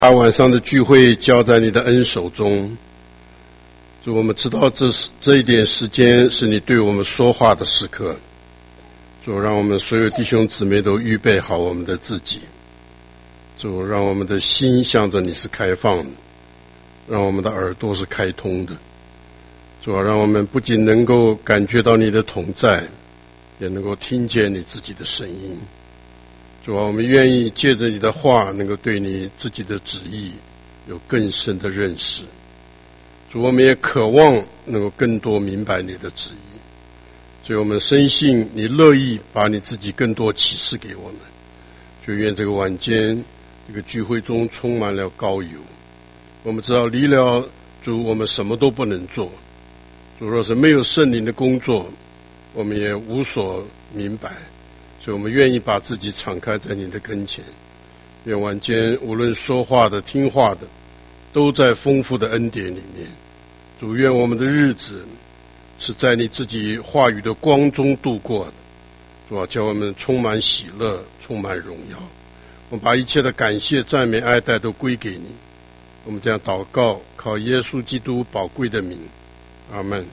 把晚上的聚会交在你的恩手中。主，我们知道这一点时间是你对我们说话的时刻。主，让我们所有弟兄姊妹都预备好我们的自己。主，让我们的心向着你是开放的，让我们的耳朵是开通的。主，让我们不仅能够感觉到你的同在，也能够听见你自己的声音。主啊，我们愿意借着你的话，能够对你自己的旨意有更深的认识。主，我们也渴望能够更多明白你的旨意，所以我们深信你乐意把你自己更多启示给我们。就愿这个晚间这个聚会中充满了膏油。我们知道离了主，我们什么都不能做。主，若是没有圣灵的工作，我们也无所明白。所以我们愿意把自己敞开在你的跟前。愿晚间无论说话的听话的，都在丰富的恩典里面。主，愿我们的日子是在你自己话语的光中度过的。主啊，叫我们充满喜乐，充满荣耀。我们把一切的感谢赞美爱戴都归给你。我们这样祷告，靠耶稣基督宝贵的名，阿们。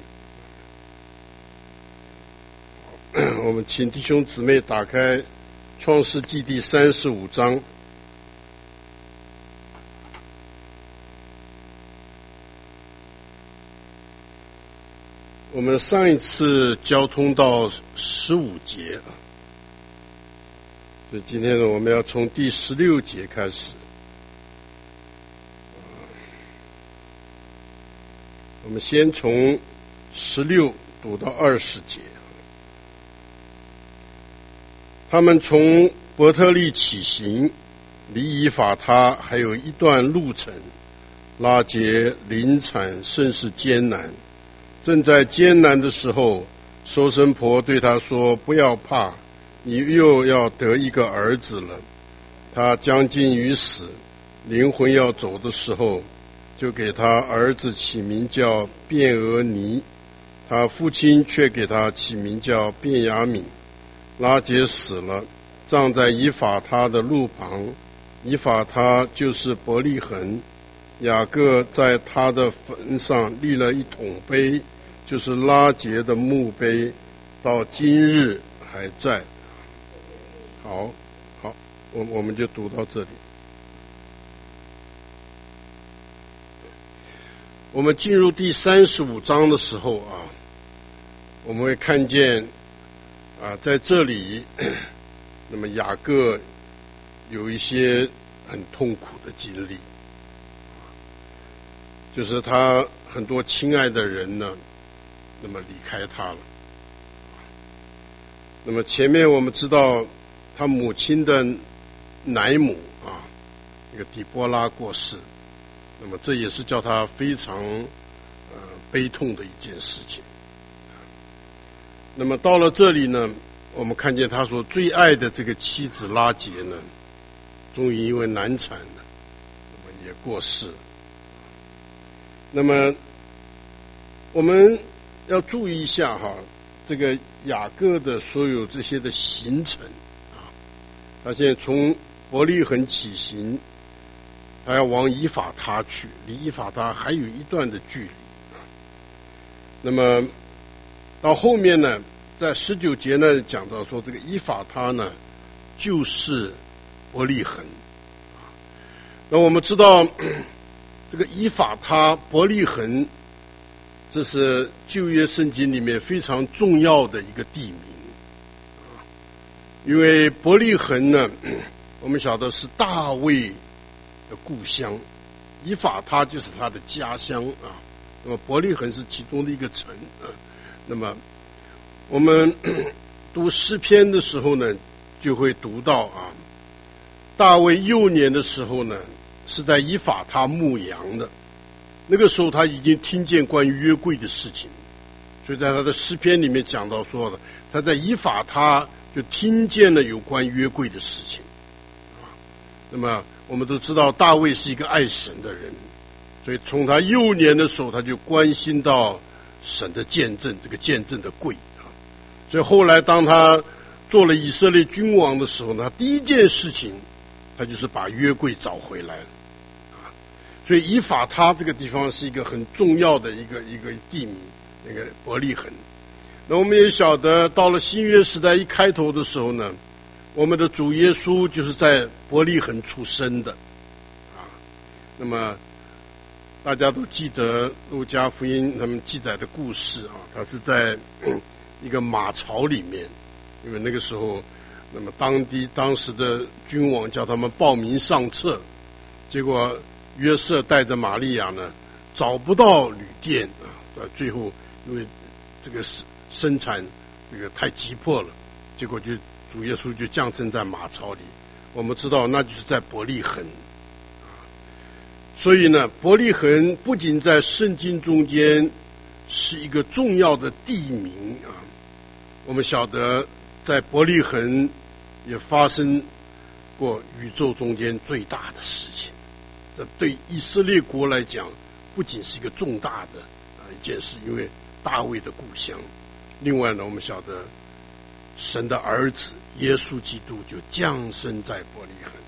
我们请弟兄姊妹打开创世纪第35章。我们上一次交通到15节所以今天呢，我们要从第16节开始。我们先从16读到20节。他们从伯特利起行，离以法他还有一段路程。拉结临产甚是艰难，正在艰难的时候，收生婆对他说：“不要怕，你又要得一个儿子了。”他将近于死，灵魂要走的时候，就给他儿子起名叫便俄尼，他父亲却给他起名叫便雅悯。拉结死了，葬在以法他的路旁。以法他就是伯利恒。雅各在他的坟上立了一桶碑，就是拉结的墓碑，到今日还在。好，我们就读到这里。我们进入第35章的时候我们会看见在这里，那么雅各有一些很痛苦的经历，就是他很多亲爱的人呢，那么离开他了。那么前面我们知道他母亲的奶母那个底波拉过世，那么这也是叫他非常悲痛的一件事情。那么到了这里呢，我们看见他所最爱的这个妻子拉结呢，终于因为难产了，那么也过世了。那么我们要注意一下这个雅各的所有这些的行程他现在从伯利恒起行，他要往以法他去，离以法他还有一段的距离那么到后面呢，在19节呢讲到说，这个以法他呢就是伯利恒那我们知道这个以法他伯利恒，这是旧约圣经里面非常重要的一个地名因为伯利恒呢，我们晓得是大卫的故乡，以法他就是他的家乡那么伯利恒是其中的一个城那么我们读诗篇的时候呢，就会读到大卫幼年的时候呢，是在以法他牧羊的。那个时候他已经听见关于约柜的事情，所以在他的诗篇里面讲到说的，他在以法他就听见了有关约柜的事情那么我们都知道大卫是一个爱神的人，所以从他幼年的时候他就关心到神的见证，这个见证的柜所以后来当他做了以色列君王的时候呢，他第一件事情他就是把约柜找回来所以以法他这个地方是一个很重要的一个地名，那个伯利恒。那我们也晓得，到了新约时代一开头的时候呢，我们的主耶稣就是在伯利恒出生的啊。那么大家都记得路加福音他们记载的故事啊，他是在一个马槽里面，因为那个时候，那么当时的君王叫他们报名上册，结果约瑟带着玛利亚呢找不到旅店啊，最后因为这个生产这个太急迫了，结果就主耶稣就降生在马槽里。我们知道那就是在伯利恒啊，所以呢，伯利恒不仅在圣经中间是一个重要的地名啊，我们晓得在伯利恒也发生过宇宙中间最大的事情。这对以色列国来讲，不仅是一个重大的一件事，因为大卫的故乡。另外呢，我们晓得神的儿子耶稣基督就降生在伯利恒，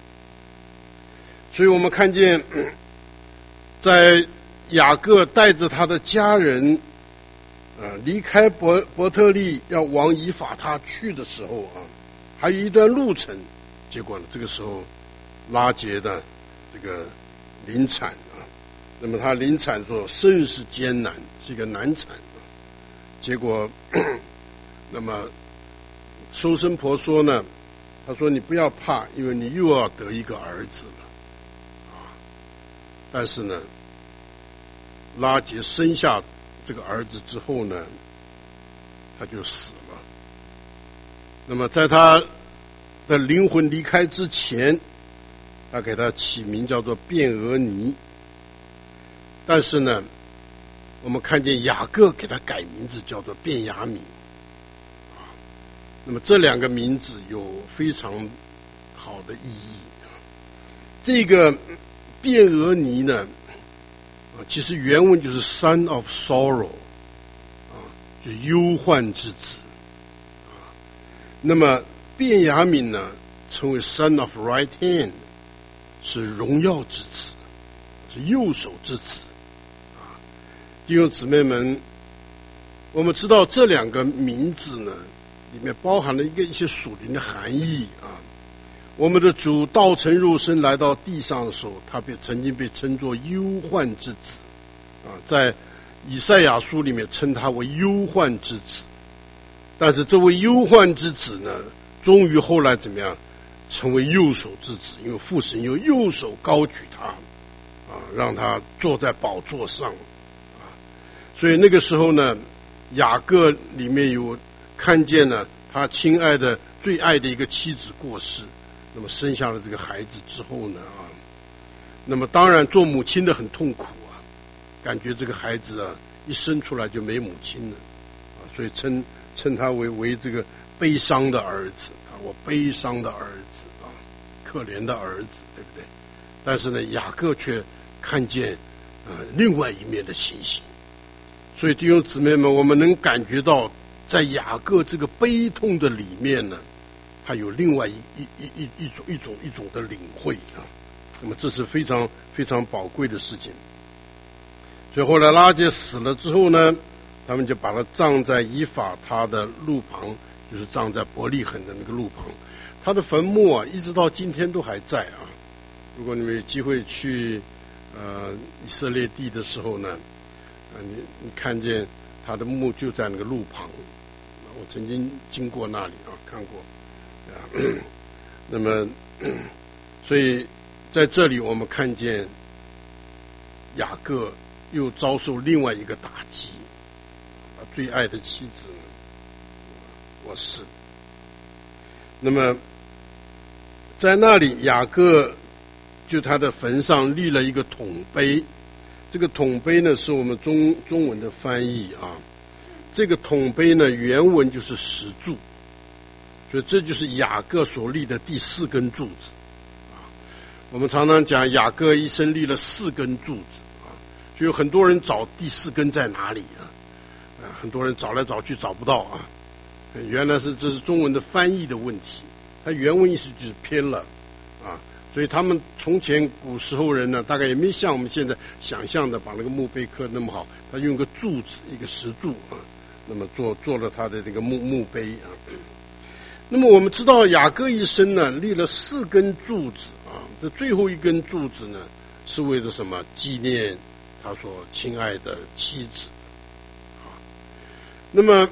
所以我们看见在雅各带着他的家人离开伯特利要往以法他去的时候啊，还有一段路程。结果呢，这个时候拉结的这个临产啊，那么他临产说甚是艰难，是一个难产。结果那么收生婆说呢，他说你不要怕，因为你又要得一个儿子了啊。但是呢，拉结生下这个儿子之后呢，他就死了。那么在他的灵魂离开之前，他给他起名叫做卞俄尼。但是呢，我们看见雅各给他改名字叫做卞雅悯啊。那么这两个名字有非常好的意义啊。这个卞俄尼呢，其实原文就是 son of sorrow 啊，就是忧患之子啊。那么卞雅悯呢，称为 son of right hand， 是荣耀之子，是右手之子啊。弟兄姊妹们，我们知道这两个名字呢，里面包含了一些属灵的含义啊。我们的主道成肉身来到地上的时候，他曾经被称作忧患之子啊，在以赛亚书里面称他为忧患之子。但是这位忧患之子呢，终于后来怎么样，成为右手之子，因为父神用右手高举他啊，让他坐在宝座上啊。所以那个时候呢，雅各里面有看见了他亲爱的最爱的一个妻子过世，那么生下了这个孩子之后呢啊，那么当然做母亲的很痛苦啊，感觉这个孩子啊一生出来就没母亲了啊，所以称他为这个悲伤的儿子啊，我悲伤的儿子啊，可怜的儿子，对不对？但是呢，雅各却看见另外一面的情形。所以弟兄姊妹们，我们能感觉到在雅各这个悲痛的里面呢，他有另外一种的领会啊。那么这是非常非常宝贵的事情。所以后来拉结死了之后呢，他们就把他葬在以法他的路旁，就是葬在伯利恒的那个路旁。他的坟墓啊，一直到今天都还在啊。如果你们有机会去以色列地的时候呢，你看见他的墓就在那个路旁。我曾经经过那里啊，看过啊。那么，所以在这里我们看见雅各又遭受另外一个打击，最爱的妻子过世。那么在那里，雅各就他的坟上立了一个桶碑，这个桶碑呢是我们中文的翻译啊。这个桶碑呢原文就是10柱，所以这就是雅各所立的第4根柱子啊。我们常常讲雅各一生立了4根柱子啊，就有很多人找第4根在哪里啊，很多人找来找去找不到啊。原来这是中文的翻译的问题，它原文意思就是偏了啊， 所以他们从前古时候人呢，大概也没像我们现在想象的把那个墓碑刻那么好，他用个柱子，一个石柱啊，那么做了他的这个墓碑啊。那么我们知道雅各一生呢立了4根柱子啊，这最后一根柱子呢是为了什么？纪念他所亲爱的妻子啊。那么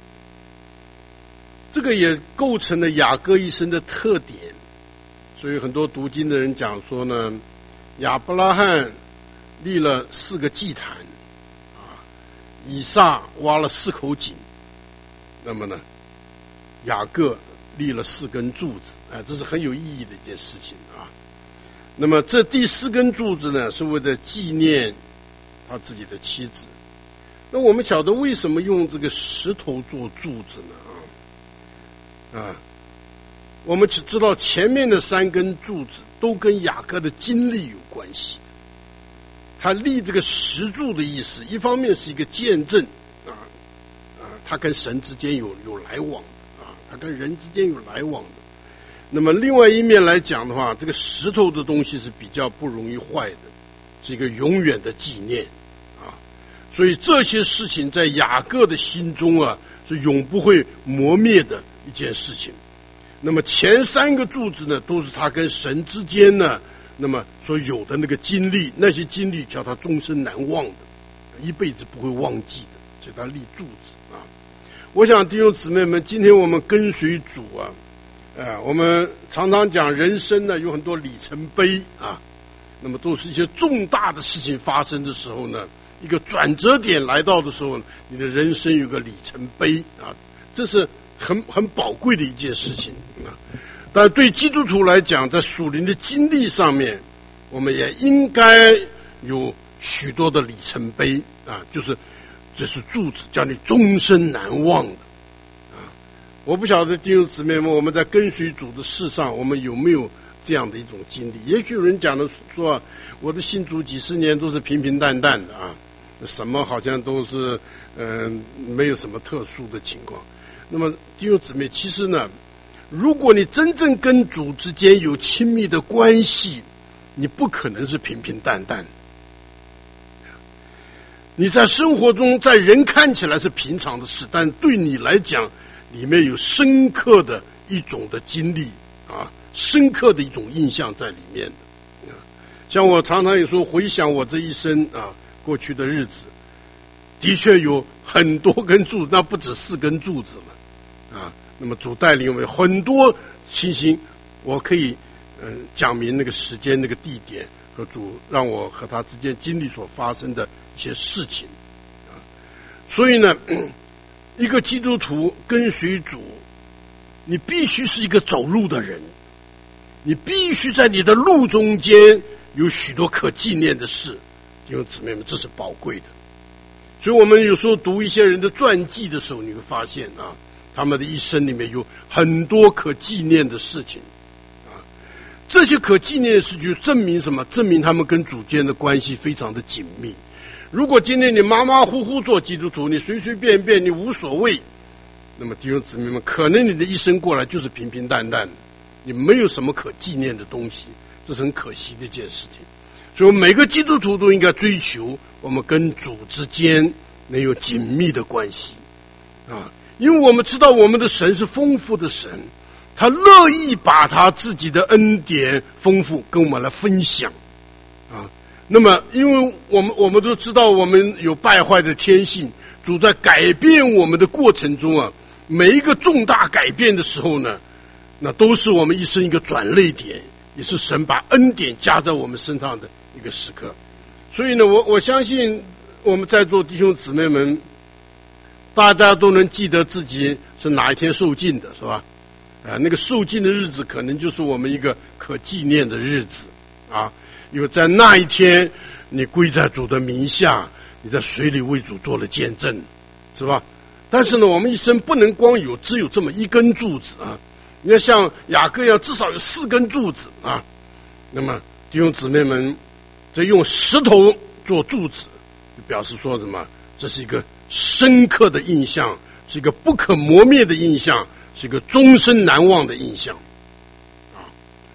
这个也构成了雅各一生的特点。所以很多读经的人讲说呢，亚伯拉罕立了4个祭坛啊，以撒挖了4口井，那么呢雅各立了4根柱子啊，这是很有意义的一件事情啊。那么这第4根柱子呢，是为了纪念他自己的妻子。那我们晓得为什么用这个石头做柱子呢？我们只知道前面的3根柱子都跟雅各的经历有关系。他立这个石柱的意思，一方面是一个见证他跟神之间有来往他跟人之间有来往的。那么另外一面来讲的话，这个石头的东西是比较不容易坏的，是一个永远的纪念所以这些事情在雅各的心中是永不会磨灭的一件事情。那么前3个柱子呢，都是他跟神之间呢，那么所有的那个经历，那些经历叫他终身难忘的，一辈子不会忘记的，所以他立柱子我想弟兄姊妹们，今天我们跟随主我们常常讲人生呢有很多里程碑那么都是一些重大的事情发生的时候呢，一个转折点来到的时候，你的人生有个里程碑这是很宝贵的一件事情但对基督徒来讲，在属灵的经历上面，我们也应该有许多的里程碑就是这是柱子，叫你终身难忘的我不晓得弟兄姊妹们，我们在跟随主的事上，我们有没有这样的一种经历？也许有人讲的说，我的信主几十年都是平平淡淡的什么好像都是没有什么特殊的情况。那么弟兄姊妹，其实呢，如果你真正跟主之间有亲密的关系，你不可能是平平淡淡的。你在生活中，在人看起来是平常的事，但对你来讲，里面有深刻的一种的经历深刻的一种印象在里面的像我常常有时候回想我这一生过去的日子，的确有很多根柱子，那不止4根柱子了那么主带领我们很多情形，我可以讲明那个时间、那个地点和主让我和他之间经历所发生的一些事情所以呢，一个基督徒跟随主，你必须是一个走路的人，你必须在你的路中间有许多可纪念的事。弟兄姊妹们，这是宝贵的。所以我们有时候读一些人的传记的时候，你会发现他们的一生里面有很多可纪念的事情这些可纪念的事就证明什么？证明他们跟主间的关系非常的紧密。如果今天你马马虎虎做基督徒，你随随便便，你无所谓，那么弟兄姊妹们，可能你的一生过来就是平平淡淡的，你没有什么可纪念的东西，这是很可惜的一件事情。所以每个基督徒都应该追求我们跟主之间能有紧密的关系因为我们知道我们的神是丰富的神，他乐意把他自己的恩典丰富跟我们来分享那么因为我们都知道我们有败坏的天性，主在改变我们的过程中每一个重大改变的时候呢，那都是我们一生一个转捩点，也是神把恩典加在我们身上的一个时刻。所以呢，我相信我们在座弟兄姊妹们，大家都能记得自己是哪一天受尽的，是吧？那个受尽的日子可能就是我们一个可纪念的日子因为在那一天你归在主的名下，你在水里为主做了见证，是吧？但是呢，我们一生不能光只有这么一根柱子你要像雅各一样，至少有4根柱子那么弟兄姊妹们，这用石头做柱子，就表示说什么？这是一个深刻的印象，是一个不可磨灭的印象，是一个终身难忘的印象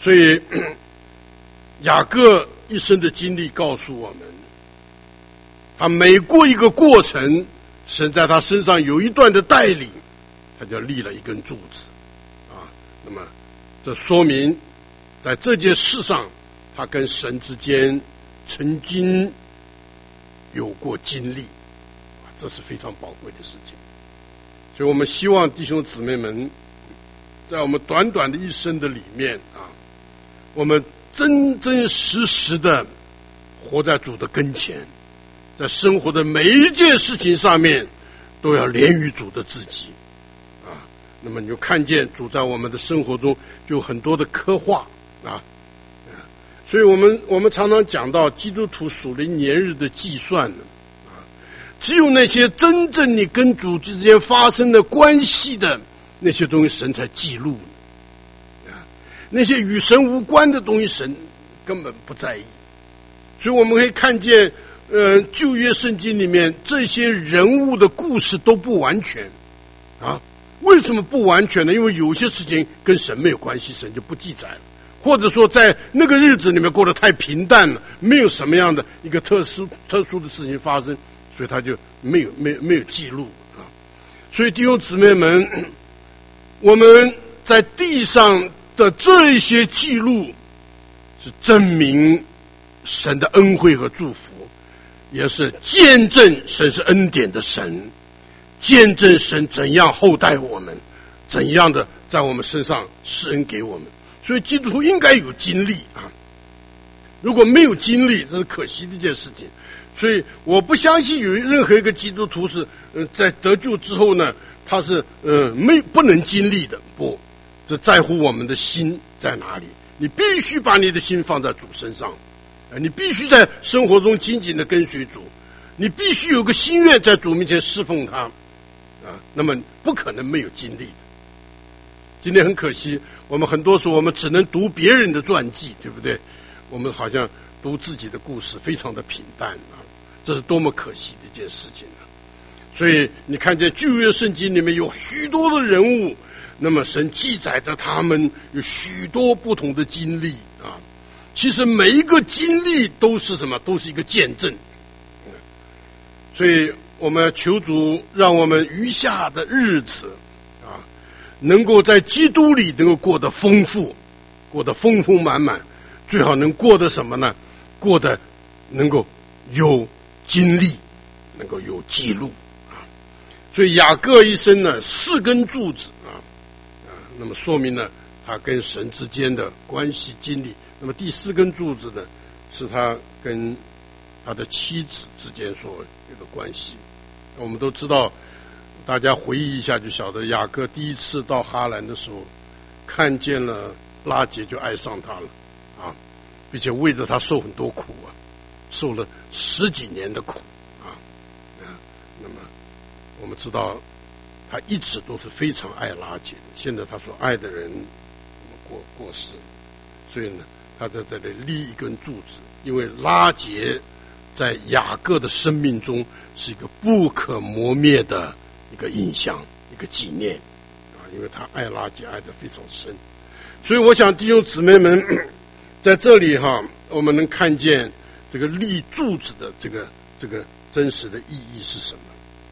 所以雅各一生的经历告诉我们，他每过一个过程，神在他身上有一段的带领，他就立了一根柱子啊。那么这说明在这件事上，他跟神之间曾经有过经历，这是非常宝贵的事情。所以我们希望弟兄姊妹们，在我们短短的一生的里面啊，我们真真实实的活在主的跟前，在生活的每一件事情上面都要连于主的自己啊。那么你就看见主在我们的生活中就有很多的刻画啊。所以我们常常讲到基督徒属灵年日的计算呢，只有那些真正你跟主之间发生的关系的那些东西，神才记录啊。那些与神无关的东西，神根本不在意。所以我们可以看见，旧约圣经里面这些人物的故事都不完全啊。为什么不完全呢？因为有些事情跟神没有关系，神就不记载了。或者说在那个日子里面过得太平淡了，没有什么样的一个特殊的事情发生，所以他就没有记录啊。所以弟兄姊妹们，我们在地上的这些记录是证明神的恩惠和祝福，也是见证神是恩典的神，见证神怎样厚待我们，怎样的在我们身上施恩给我们。所以基督徒应该有经历啊，如果没有经历，这是可惜的一件事情。所以我不相信有任何一个基督徒是在得救之后呢，他是不能经历的。不，这在乎我们的心在哪里。你必须把你的心放在主身上，你必须在生活中紧紧的跟随主，你必须有个心愿在主面前侍奉他啊，那么不可能没有经历的。今天很可惜，我们很多时候我们只能读别人的传记，对不对？我们好像读自己的故事非常的平淡啊，这是多么可惜的一件事情啊！所以你看见旧约圣经里面有许多的人物，那么神记载着他们有许多不同的经历啊。其实每一个经历都是什么？都是一个见证。所以我们求主让我们余下的日子能够在基督里能够过得丰富，过得丰丰满满，最好能过得什么呢？过得能够有经历，能够有记录啊。所以雅各一生呢，4根柱子那么说明了他跟神之间的关系经历。那么第4根柱子呢，是他跟他的妻子之间所有的关系。我们都知道，大家回忆一下就晓得，雅各第一次到哈兰的时候，看见了拉结就爱上他了啊，并且为着他受很多苦啊，受了10几年的苦啊。那么我们知道他一直都是非常爱拉结的，现在他所爱的人过世，所以呢他在这里立一根柱子，因为拉结在雅各的生命中是一个不可磨灭的一个印象，一个纪念啊，因为他爱拉结爱得非常深。所以我想弟兄姊妹们在这里我们能看见这个立柱子的这个真实的意义是什么。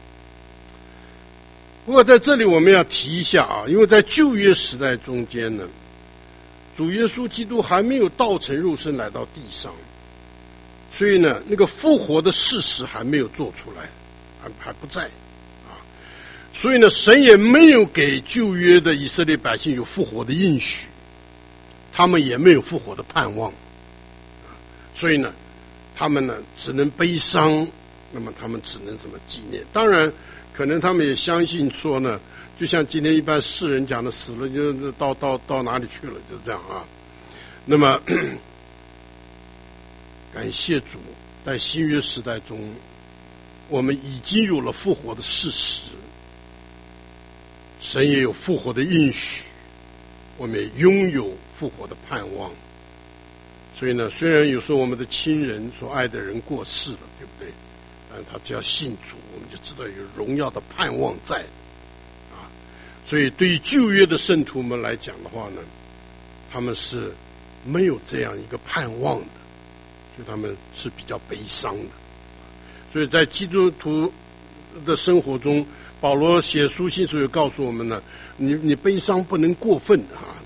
不过在这里我们要提一下啊，因为在旧约时代中间呢，主耶稣基督还没有道成肉身来到地上，所以呢那个复活的事实还没有做出来，还不在啊。所以呢神也没有给旧约的以色列百姓有复活的应许，他们也没有复活的盼望，所以呢他们呢只能悲伤，那么他们只能怎么纪念。当然可能他们也相信说呢，就像今天一般世人讲的，死了就到哪里去了，就这样啊。那么感谢主，在新约时代中我们已经有了复活的事实，神也有复活的应许，我们也拥有复活的盼望。所以呢，虽然有时候我们的亲人所爱的人过世了，对不对？但他只要信主，我们就知道有荣耀的盼望在啊。所以对于旧约的圣徒们来讲的话呢，他们是没有这样一个盼望的，所以他们是比较悲伤的。所以在基督徒的生活中，保罗写书信时候也告诉我们呢，你悲伤不能过分啊。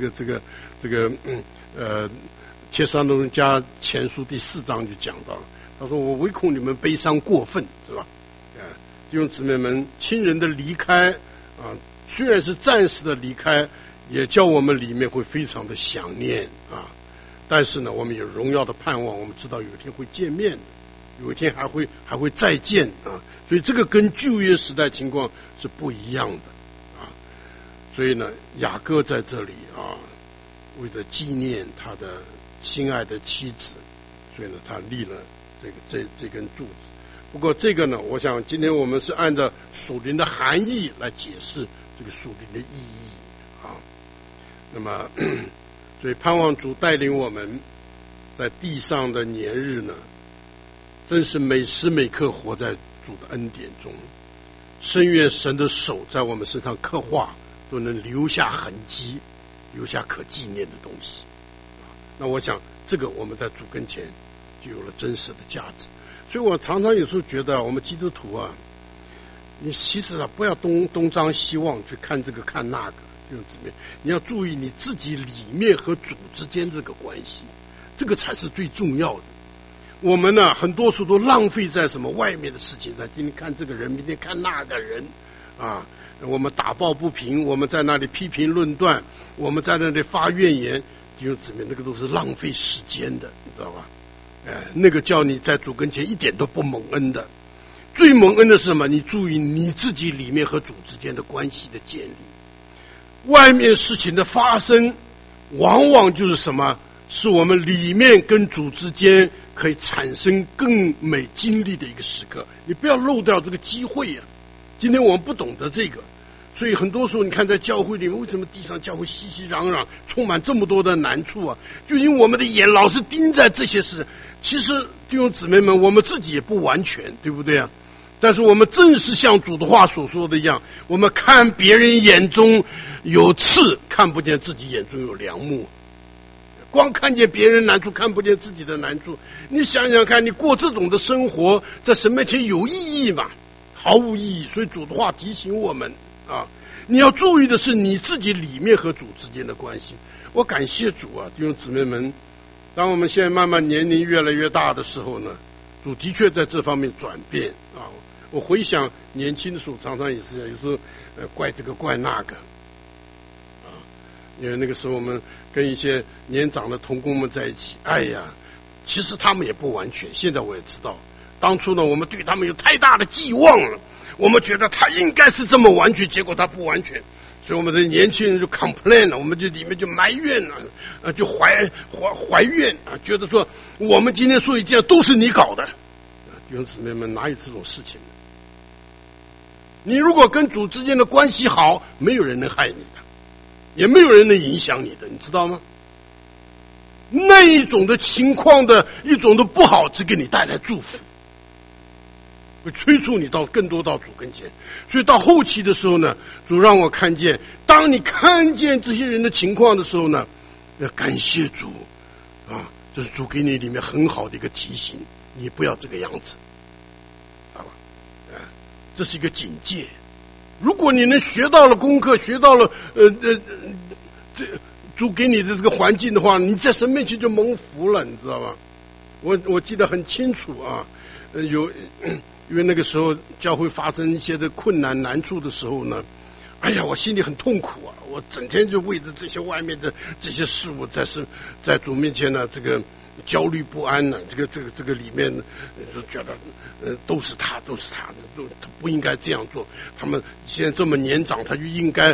帖撒罗尼迦前书第4章就讲到了，他说我唯恐你们悲伤过分，是吧？弟兄姊妹们，亲人的离开啊，虽然是暂时的离开，也叫我们里面会非常的想念啊。但是呢，我们有荣耀的盼望，我们知道有一天会见面的，有一天还会再见啊。所以这个跟旧约时代情况是不一样的啊。所以呢，雅各在这里啊，为了纪念他的心爱的妻子，所以呢，他立了这根柱子。不过这个呢，我想今天我们是按照属灵的含义来解释这个属灵的意义啊。那么，所以盼望主带领我们在地上的年日呢，真是每时每刻活在主的恩典中。深愿神的手在我们身上刻画，都能留下痕迹，留下可纪念的东西。那我想，这个我们在主跟前就有了真实的价值。所以我常常有时候觉得，我们基督徒啊，你其实啊，不要东张西望去看这个看那个，弟兄姊妹，你要注意你自己里面和主之间这个关系，这个才是最重要的。我们呢，很多时候都浪费在什么外面的事情上，今天看这个人，明天看那个人，啊，我们打抱不平，我们在那里批评论断，我们在那里发怨言，弟兄姊妹，那个都是浪费时间的，你知道吧？那个叫你在主跟前一点都不蒙恩的。最蒙恩的是什么？你注意你自己里面和主之间的关系的建立。外面事情的发生，往往就是什么？是我们里面跟主之间可以产生更美经历的一个时刻。你不要漏掉这个机会啊！今天我们不懂得这个，所以很多时候你看在教会里面，为什么地上教会熙熙攘攘，充满这么多的难处啊？就因为我们的眼老是盯在这些事。其实弟兄姊妹们，我们自己也不完全，对不对啊？但是我们正是像主的话所说的一样，我们看别人眼中有刺，看不见自己眼中有梁木。光看见别人难处，看不见自己的难处。你想想看，你过这种的生活，在神面前有意义吗？毫无意义。所以主的话提醒我们啊，你要注意的是你自己里面和主之间的关系。我感谢主啊，弟兄姊妹们，当我们现在慢慢年龄越来越大的时候呢，主的确在这方面转变啊。我回想年轻的时候，常常也是有时候怪这个怪那个啊，因为那个时候我们跟一些年长的同工们在一起，哎呀，其实他们也不完全。现在我也知道，当初呢，我们对他们有太大的寄望了，我们觉得他应该是这么完全，结果他不完全。所以我们的年轻人就 complain 了，我们就里面就埋怨了，就怀怨啊，觉得说我们今天所以这样都是你搞的。弟兄姊妹们，哪有这种事情？你如果跟主之间的关系好，没有人能害你的，也没有人能影响你的，你知道吗？那一种的情况的一种的不好，只给你带来祝福，会催促你更多到主跟前。所以到后期的时候呢，主让我看见，当你看见这些人的情况的时候呢，要感谢主啊，这是主给你里面很好的一个提醒，你不要这个样子，好吧？这是一个警戒。如果你能学到了功课，学到了这主给你的这个环境的话，你在神面前就蒙福了，你知道吧？我记得很清楚啊，因为那个时候教会发生一些的困难难处的时候呢，哎呀，我心里很痛苦啊！我整天就为着这些外面的这些事物，在主面前呢，这个焦虑不安呢，这个里面就觉得都是他的，他不应该这样做。他们现在这么年长，他就应该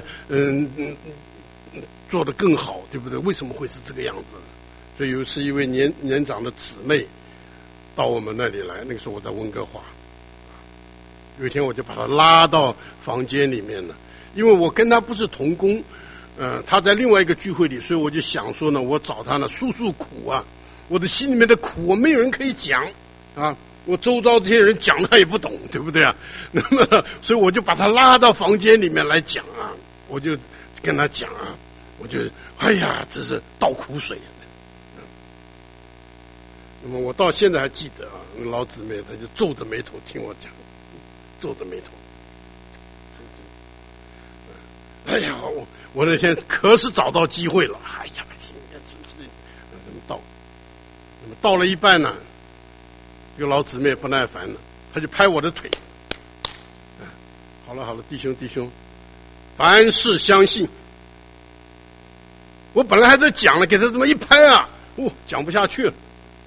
做得更好，对不对？为什么会是这个样子？所以有一次一位年长的姊妹到我们那里来，那个时候我在温哥华。有一天我就把他拉到房间里面了，因为我跟他不是同工，他在另外一个聚会里，所以我就想说呢，我找他呢诉苦啊，我的心里面的苦，我没有人可以讲啊，我周遭这些人讲他也不懂，对不对啊？那么，所以我就把他拉到房间里面来讲啊，我就跟他讲啊，我就哎呀，这是倒苦水， 那么我到现在还记得啊，那老姊妹她就皱着眉头听我讲，皱着眉头。哎呀，我那天可是找到机会了，哎呀，那么到了一半呢，这个老姊妹不耐烦了，她就拍我的腿。好了，弟兄，凡事相信。我本来还在讲了，给他这么一拍啊，讲不下去了。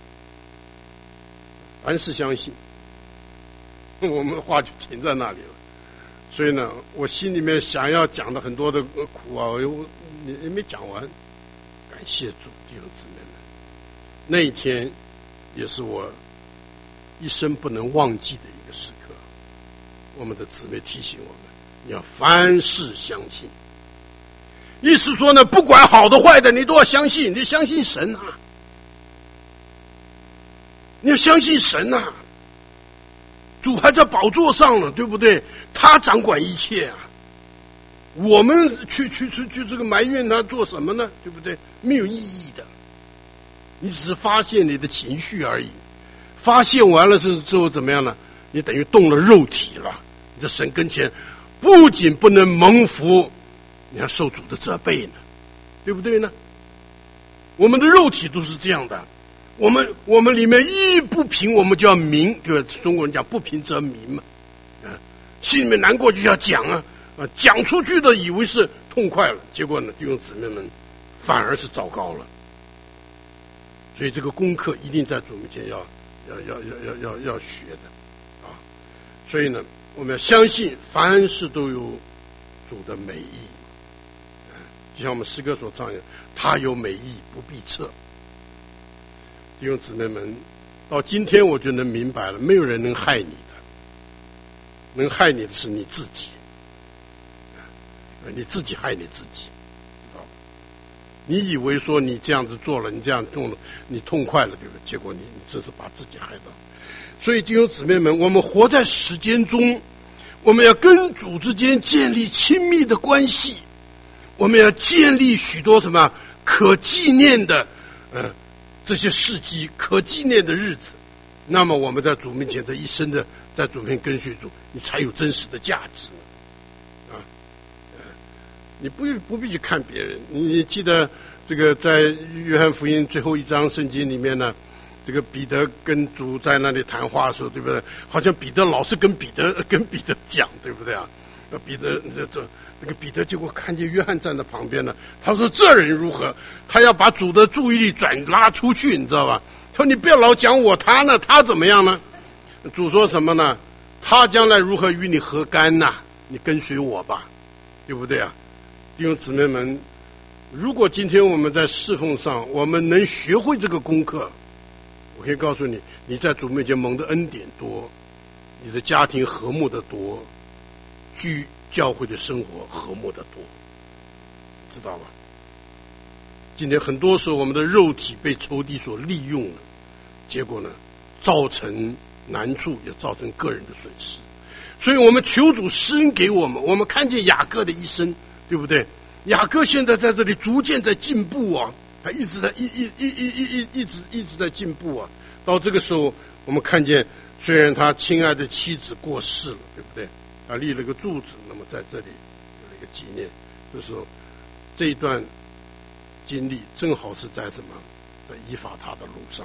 凡事相信，我们话就停在那里了。所以呢，我心里面想要讲的很多的苦啊，也没讲完。感谢主，弟兄姊妹们，那一天也是我一生不能忘记的一个时刻。我们的姊妹提醒我们，你要凡事相信。意思说呢，不管好的坏的，你都要相信，你相信神啊，你要相信神啊。主还在宝座上呢，对不对？他掌管一切啊。我们去这个埋怨他做什么呢？对不对？没有意义的。你只是发泄你的情绪而已。发泄完了之后怎么样呢？你等于动了肉体了。你在神跟前不仅不能蒙福，你还受主的责备呢，对不对呢？我们的肉体都是这样的。我们里面一不平，我们就要鸣，对吧？中国人讲不平则鸣嘛，心里面难过就要讲啊，讲出去的以为是痛快了，结果呢，弟兄姊妹们反而是糟糕了。所以这个功课一定在主面前要学的啊。所以呢，我们要相信凡事都有主的美意，就像我们诗歌所唱的，他有美意不必测。弟兄姊妹们，到今天我就能明白了，没有人能害你的，能害你的是你自己，你自己害你自己，知道吗？你以为说你这样子做了，你这样动了，你痛快了，对不对？结果你真是把自己害到。所以弟兄姊妹们，我们活在时间中，我们要跟主之间建立亲密的关系，我们要建立许多什么可纪念的这些事迹，可纪念的日子，那么我们在主面前这一生的在主面跟随主，你才有真实的价值啊！你不必去看别人。你记得这个在约翰福音最后一章圣经里面呢，这个彼得跟主在那里谈话的时候，对不对？好像彼得老是跟彼得讲，对不对啊？彼得那个彼得结果看见约翰站在旁边呢，他说这人如何？他要把主的注意力拉出去，你知道吧？他说你不要老讲我，他呢？他怎么样呢？主说什么呢？他将来如何与你何干呢？你跟随我吧，对不对啊？弟兄姊妹们，如果今天我们在侍奉上，我们能学会这个功课，我可以告诉你，你在主面前蒙的恩典多，你的家庭和睦的多，居教会的生活和睦的多，知道吧？今天很多时候我们的肉体被仇敌所利用了，结果呢，造成难处，也造成个人的损失。所以我们求主施恩给我们。我们看见雅各的一生，对不对？雅各现在在这里逐渐在进步啊，他一直在进步啊。到这个时候，我们看见，虽然他亲爱的妻子过世了，对不对？他立了个柱子，那么在这里有了一个纪念。这时候，这一段经历正好是在什么？在以法他的路上。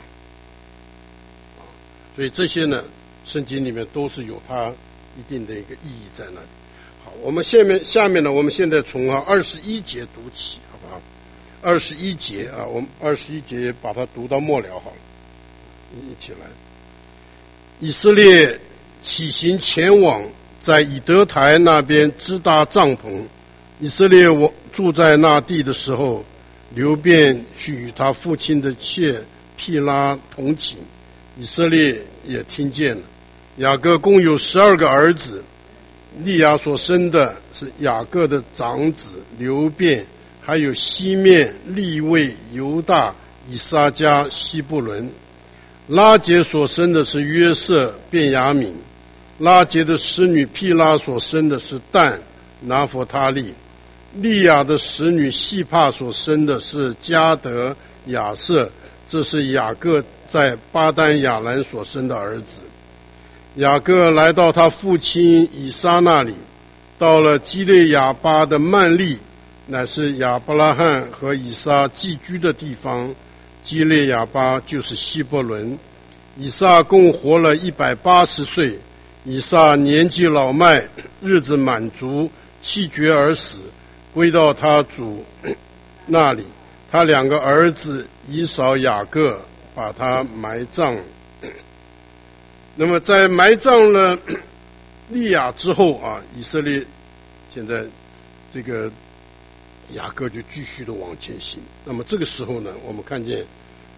所以这些呢，圣经里面都是有它一定的一个意义在那里。好，我们下面呢，我们现在从21节读起，好不好？21节啊，我们21节把它读到末了好了，一起来。以色列起行前往，在以德台那边支搭帐篷。以色列住在那地的时候，流便去与他父亲的妾毗拉同寝。以色列也听见了。雅各共有12个儿子，利亚所生的是雅各的长子流便，还有西面、利未、犹大、以撒迦、西布伦。拉结所生的是约瑟、便雅悯。拉结的使女毗拉所生的是但、拿弗他利。利亚的使女细帕所生的是迦得、亚瑟。 这是雅各在巴丹亚兰所生的儿子。雅各来到他父亲以撒那里，到了基列雅巴的曼利，乃是亚伯拉罕和以撒寄居的地方。基列雅巴就是希伯伦。以撒共活了180岁。以撒年纪老迈，日子满足，气绝而死，归到他主那里。他2个儿子以扫、雅各把他埋葬。那么在埋葬了利亚之后啊，以色列现在这个雅各就继续的往前行。那么这个时候呢，我们看见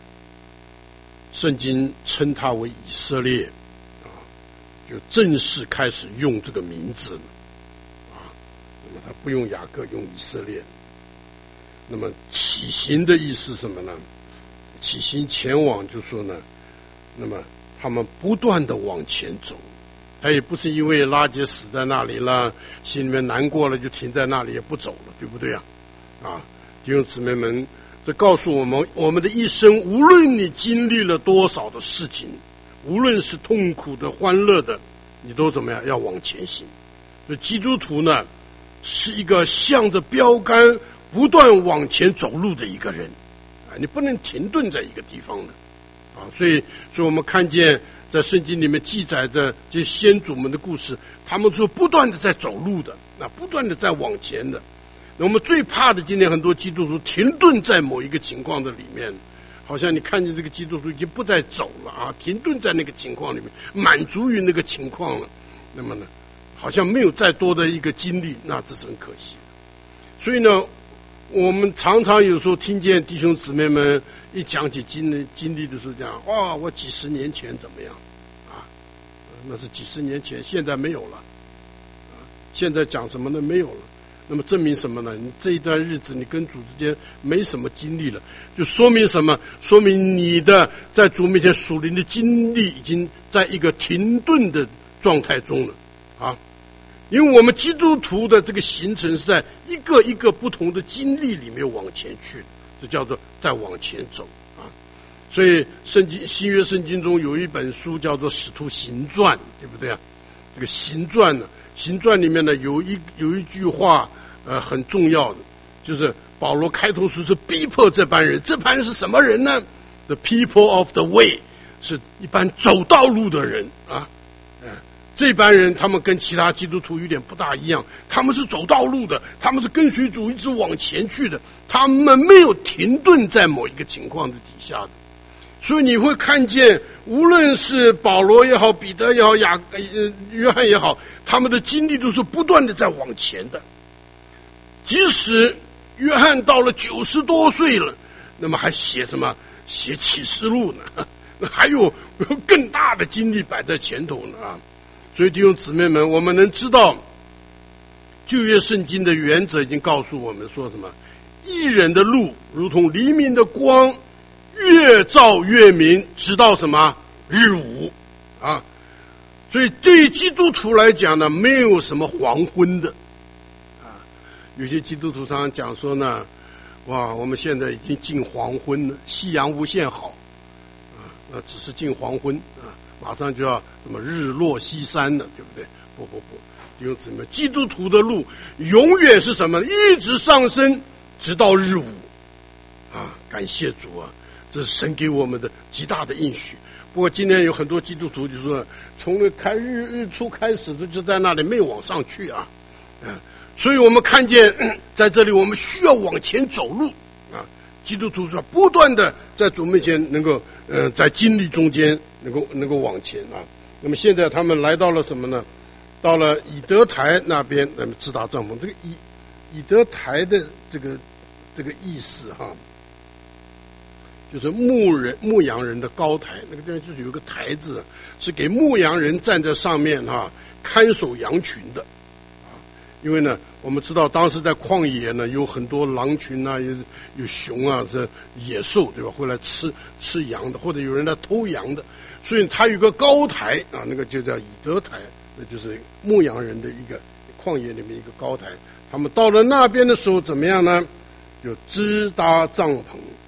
圣经称他为以色列啊，就正式开始用这个名字了啊。那么他不用雅各，用以色列。那么起行的意思是什么呢？起行前往就说呢，那么他们不断的往前走，他也不是因为拉结死在那里了，心里面难过了就停在那里也不走了，对不对啊？啊，弟兄姊妹们，这告诉我们，我们的一生，无论你经历了多少的事情，无论是痛苦的、欢乐的，你都怎么样？要往前行。所以基督徒呢，是一个向着标杆不断往前走路的一个人啊，你不能停顿在一个地方的啊。所以我们看见在圣经里面记载的这些先祖们的故事，他们是不断的在走路的，不断的在往前的。那我们最怕的，今天很多基督徒停顿在某一个情况的里面，好像你看见这个基督徒已经不再走了啊，停顿在那个情况里面，满足于那个情况了。那么呢，好像没有再多的一个经历，那这是很可惜的。所以呢，我们常常有时候听见弟兄姊妹们一讲起经历的时候讲，哇，我几十年前怎么样啊？那是几十年前，现在没有了啊。现在讲什么呢？没有了。那么证明什么呢？你这一段日子你跟主之间没什么经历了，就说明什么？说明你的在主面前属灵的经历已经在一个停顿的状态中了啊。因为我们基督徒的这个行程是在一个一个不同的经历里面往前去，这叫做在往前走啊。所以新约圣经中有一本书叫做《使徒行传》，对不对啊？这个行传呢，行传里面呢有一句话很重要的，就是保罗开头说是逼迫这班人，这班人是什么人呢？ The people of the way， 是一般走道路的人啊。这班人他们跟其他基督徒有点不大一样，他们是走道路的，他们是跟随主一直往前去的，他们没有停顿在某一个情况的底下的。所以你会看见，无论是保罗也好，彼得也好，约翰也好，他们的经历都是不断的在往前的。即使约翰到了90多岁了，那么还写什么？写启示录呢？还有更大的经历摆在前头呢啊！所以弟兄姊妹们，我们能知道旧约圣经的原则已经告诉我们说什么？义人的路如同黎明的光，越照越明，直到什么日午啊！所以对于基督徒来讲呢，没有什么黄昏的啊。有些基督徒常常讲说呢，哇，我们现在已经进黄昏了，夕阳无限好啊，那只是进黄昏啊，马上就要什么日落西山了，对不对？不，弟兄姊妹，基督徒的路永远是什么？一直上升，直到日午啊！感谢主啊！这是神给我们的极大的应许。不过今天有很多基督徒就说，从日出开始就在那里没有往上去啊，所以我们看见在这里我们需要往前走路啊。基督徒说不断的在主面前能够在经历中间能够往前啊。那么现在他们来到了什么呢？到了以德台那边，那么支搭帐篷。这个以德台的这个意思哈，就是牧羊人的高台，那个地方就是有个台子，是给牧羊人站在上面哈，看守羊群的啊。因为呢，我们知道当时在旷野呢，有很多狼群啊，有熊啊，这野兽对吧？会来吃羊的，或者有人来偷羊的，所以它有个高台啊，那个就叫以德台，那就是牧羊人的一个旷野里面一个高台。他们到了那边的时候怎么样呢？就支搭帐篷。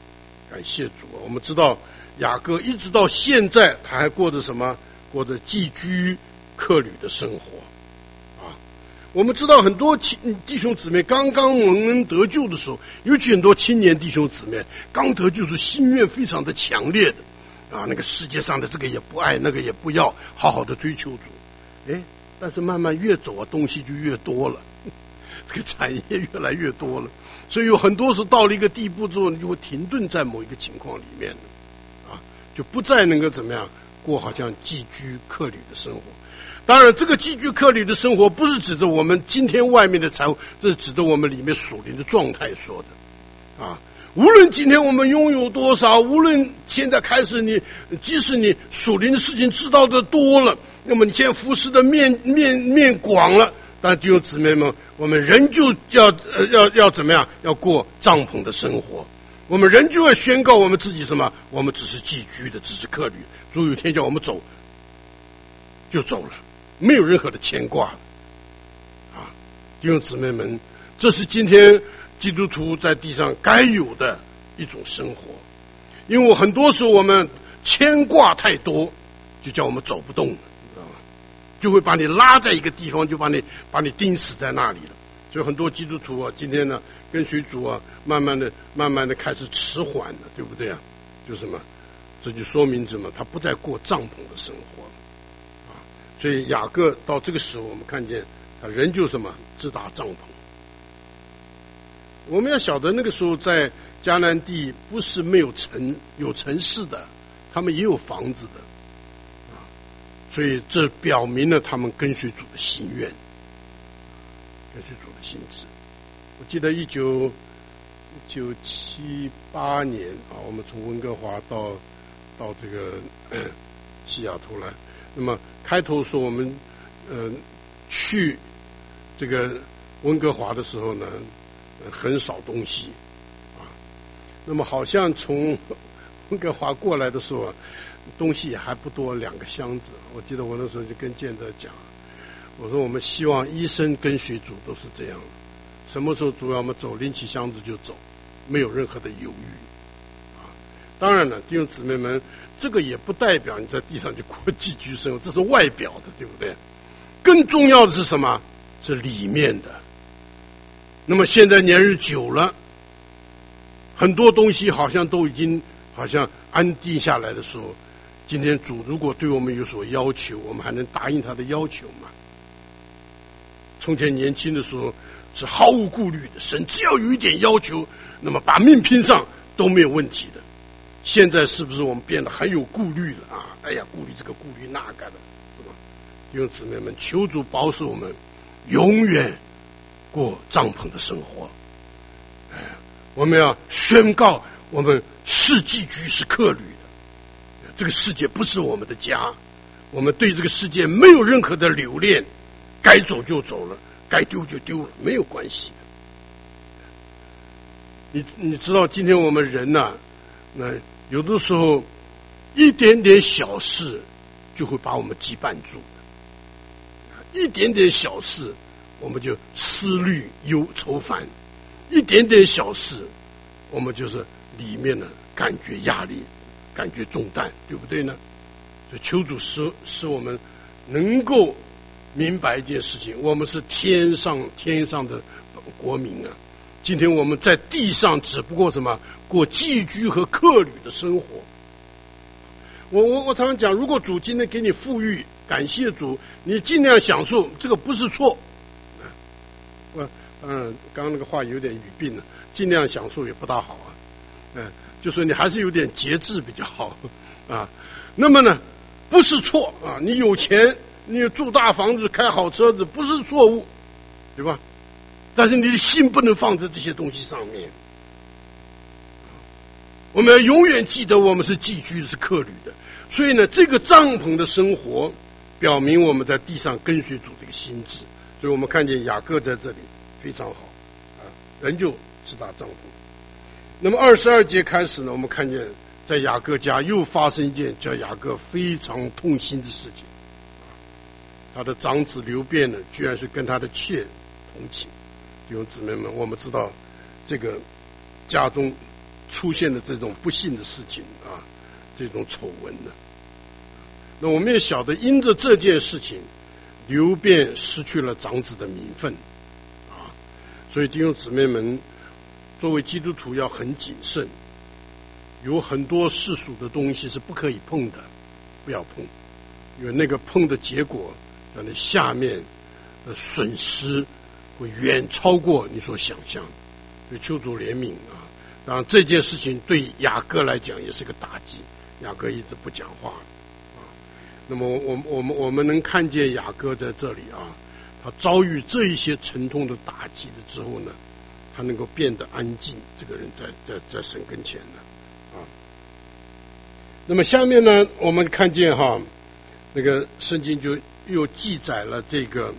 感谢主啊！我们知道雅各一直到现在，他还过着什么？过着寄居客旅的生活啊！我们知道很多弟兄姊妹刚刚蒙恩得救的时候，尤其很多青年弟兄姊妹刚得救是心愿非常的强烈的啊！那个世界上的这个也不爱，那个也不要，好好的追求主。但是慢慢越走啊，东西就越多了，这个产业越来越多了，所以有很多时候到了一个地步之后，你就会停顿在某一个情况里面啊，就不再能够怎么样过好像寄居客旅的生活。当然，这个寄居客旅的生活不是指着我们今天外面的财物，这是指着我们里面属灵的状态说的啊。无论今天我们拥有多少，无论现在开始即使你属灵的事情知道的多了，那么你现在服侍的面广了，但弟兄姊妹们，我们仍旧要怎么样？要过帐篷的生活。我们仍旧要宣告我们自己什么？我们只是寄居的，只是客旅。主有一天叫我们走，就走了，没有任何的牵挂啊！弟兄姊妹们，这是今天基督徒在地上该有的一种生活。因为很多时候我们牵挂太多，就叫我们走不动了，你知道吗？就会把你拉在一个地方，就把你钉死在那里了。所以很多基督徒啊，今天呢跟随主啊，慢慢的开始迟缓了，对不对啊？就什么？这就说明什么？他不再过帐篷的生活了啊！所以雅各到这个时候，我们看见他仍旧什么？自搭帐篷。我们要晓得，那个时候在迦南地不是没有城市的，他们也有房子的啊！所以这表明了他们跟随主的心愿，跟随主的心志。我记得1978年啊，我们从温哥华到这个西雅图来。那么开头说我们去这个温哥华的时候呢，很少东西啊。那么好像从温哥华过来的时候啊，东西也还不多，2个箱子。我记得我那时候就跟建德讲，我说我们希望一生跟随主都是这样的，什么时候主要我们走，拎起箱子就走，没有任何的犹豫啊。当然了，弟兄姊妹们，这个也不代表你在地上就过寄居生活，这是外表的，对不对？更重要的是什么？是里面的。那么现在年日久了，很多东西好像都已经好像安定下来的时候，今天主如果对我们有所要求，我们还能答应他的要求吗？从前年轻的时候是毫无顾虑的，神只要有一点要求，那么把命拼上都没有问题的。现在是不是我们变得很有顾虑了啊？哎呀，顾虑这个顾虑那个的，是吧？弟兄姊妹们，求主保守我们永远过帐篷的生活。我们要宣告我们是寄居是客旅的，这个世界不是我们的家，我们对这个世界没有任何的留恋，该走就走了，该丢就丢了，没有关系的。你知道今天我们人呐，那有的时候一点点小事就会把我们羁绊住，一点点小事我们就思虑愁烦，一点点小事我们就是里面的感觉压力，感觉重担，对不对呢？所以求主使我们能够明白一件事情，我们是天上的国民啊！今天我们在地上只不过什么过寄居和客旅的生活。我常常讲，如果主今天给你富裕，感谢主，你尽量享受，这个不是错。刚刚那个话有点语病了，尽量享受也不大好啊。就说你还是有点节制比较好啊。那么呢，不是错啊，你有钱，你住大房子，开好车子，不是错误，对吧？但是你的心不能放在这些东西上面。我们要永远记得我们是寄居的，是客旅的。所以呢，这个帐篷的生活表明我们在地上跟随主的一个心志。所以我们看见雅各在这里非常好啊，人就自搭帐篷。那么22节开始呢，我们看见在雅各家又发生一件叫雅各非常痛心的事情。他的长子流便呢，居然是跟他的妾同寝。弟兄姊妹们，我们知道这个家中出现的这种不幸的事情啊，这种丑闻呢。那我们也晓得，因着这件事情，流便失去了长子的名分啊，所以弟兄姊妹们，作为基督徒要很谨慎，有很多世俗的东西是不可以碰的，不要碰，因为那个碰的结果，让你下面的损失会远超过你所想象的。所以求主怜悯啊！当然这件事情对雅各来讲也是个打击，雅各一直不讲话啊。那么我们能看见雅各在这里啊，他遭遇这一些沉痛的打击的之后呢，他能够变得安静，这个人在神跟前呢啊。那么下面呢，我们看见哈，那个圣经就又记载了这个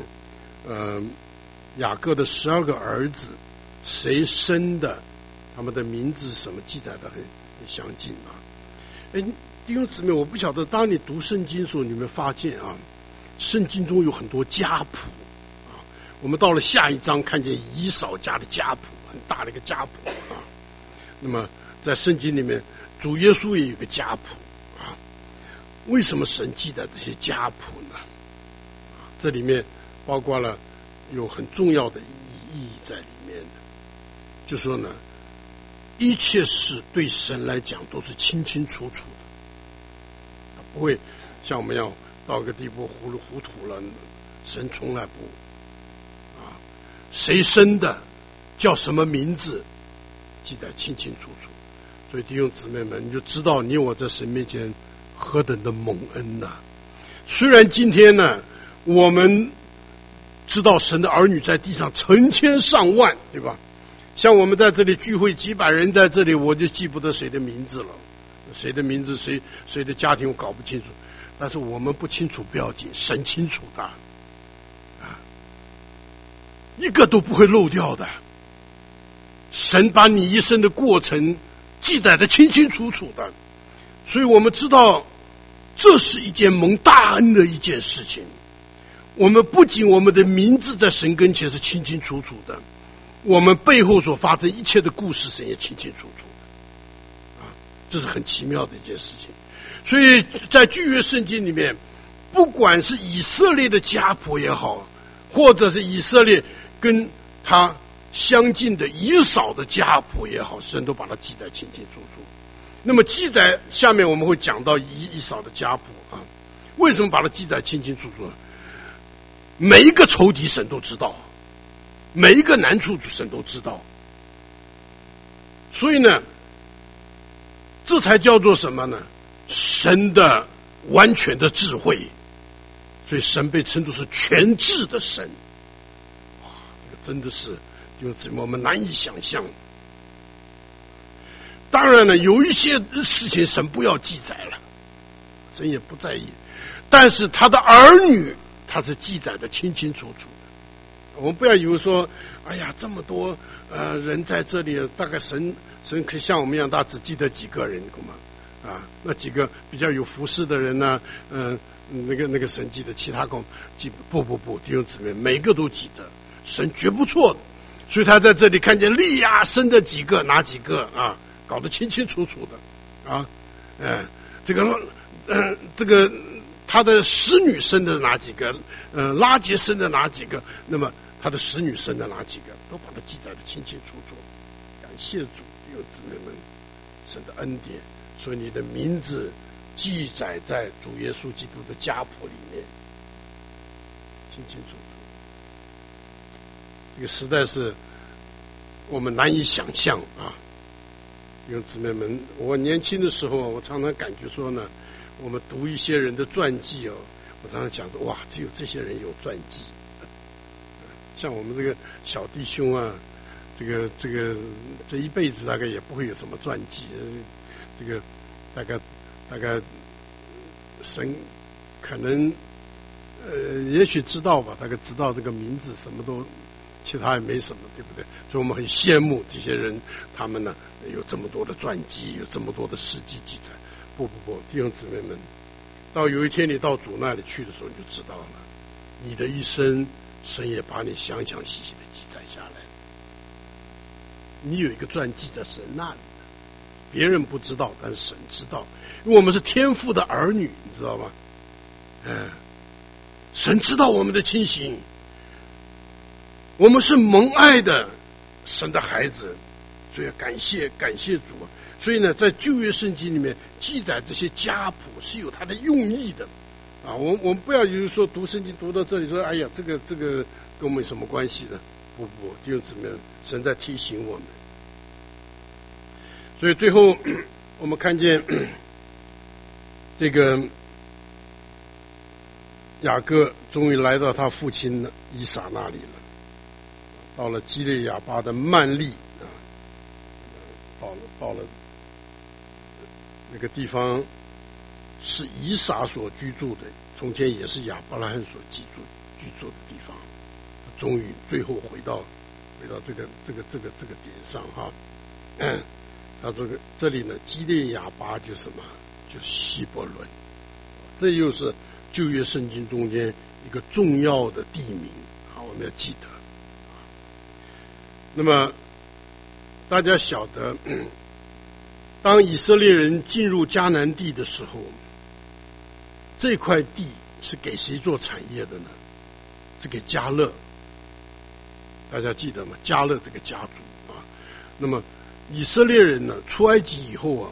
雅各的12个儿子谁生的，他们的名字是什么，记载的很详尽啊。弟兄姊妹，我不晓得当你读圣经的时候，你有没有发现啊，圣经中有很多家谱啊。我们到了下一章，看见以扫家的家谱，很大的一个家谱啊。那么在圣经里面，主耶稣也有个家谱啊。为什么神记载这些家谱呢？这里面包括了有很重要的意义在里面的，就说呢，一切事对神来讲都是清清楚楚的，不会像我们要到一个地步糊里糊涂了，神从来不啊，谁生的，叫什么名字，记得清清楚楚。所以弟兄姊妹们，你就知道你我在神面前何等的蒙恩呐！虽然今天呢，我们知道神的儿女在地上成千上万，对吧？像我们在这里聚会几百人在这里，我就记不得谁的名字了，谁的名字谁的家庭我搞不清楚，但是我们不清楚不要紧，神清楚的啊，一个都不会漏掉的。神把你一生的过程记载得清清楚楚的，所以我们知道这是一件蒙大恩的一件事情。我们不仅我们的名字在神跟前是清清楚楚的，我们背后所发生一切的故事，神也清清楚楚的啊，这是很奇妙的一件事情。所以在旧约圣经里面，不管是以色列的家谱也好，或者是以色列跟他相近的以扫的家谱也好，神都把它记载清清楚楚。那么记载下面我们会讲到以扫的家谱啊，为什么把它记载清清楚楚呢？每一个仇敌神都知道，每一个难处神都知道，所以呢，这才叫做什么呢？神的完全的智慧。所以神被称作是全智的神。哇，这个真的是就是我们难以想象。当然了，有一些事情神不要记载了，神也不在意，但是他的儿女他是记载的清清楚楚的。我们不要以为说，哎呀，这么多人在这里，大概神可以像我们一样，他只记得几个人，懂吗？啊，那几个比较有服侍的人呢，那个神记得，其他公记不，弟兄姊妹，每个都记得，神绝不错的。所以他在这里看见利亚生的几个，哪几个啊，搞得清清楚楚的啊，这个他的使女生的哪几个，拉结生的哪几个，那么他的使女生的哪几个，都把它记载得清清楚楚。感谢主，弟兄姊妹们，神的恩典。所以你的名字记载在主耶稣基督的家谱里面，清清楚楚。这个实在是我们难以想象啊！弟兄姊妹们，我年轻的时候，我常常感觉说呢，我们读一些人的传记哦，我常常讲说，哇，只有这些人有传记。像我们这个小弟兄啊，这一辈子大概也不会有什么传记。这个大概神可能也许知道吧，大概知道这个名字，什么都其他也没什么，对不对？所以我们很羡慕这些人，他们呢有这么多的传记，有这么多的事迹记载。不，弟兄姊妹们，到有一天你到主那里去的时候，你就知道了，你的一生神也把你详详细细的记载下来。你有一个传记在神那里的， 别人不知道，但是神知道，因为我们是天父的儿女，你知道吗？神知道我们的情形，我们是蒙爱的神的孩子，所以感谢主。所以呢，在旧约圣经里面记载这些家谱是有它的用意的啊。我们不要就是说读圣经读到这里说，哎呀，这个跟我们有什么关系呢？不，弟兄姊妹，神在提醒我们。所以最后我们看见这个雅各终于来到他父亲以撒那里了，到了基列亚巴的幔利啊，到了那个地方是以撒所居住的，从前也是亚伯拉罕所居住的地方。终于最后回到这个点上哈。他这里呢，基列亚巴就什么，就希伯伦，这又是旧约圣经中间一个重要的地名啊，我们要记得。那么大家晓得，当以色列人进入迦南地的时候，这块地是给谁做产业的呢？是给迦勒。大家记得吗？迦勒这个家族啊。那么以色列人呢，出埃及以后啊，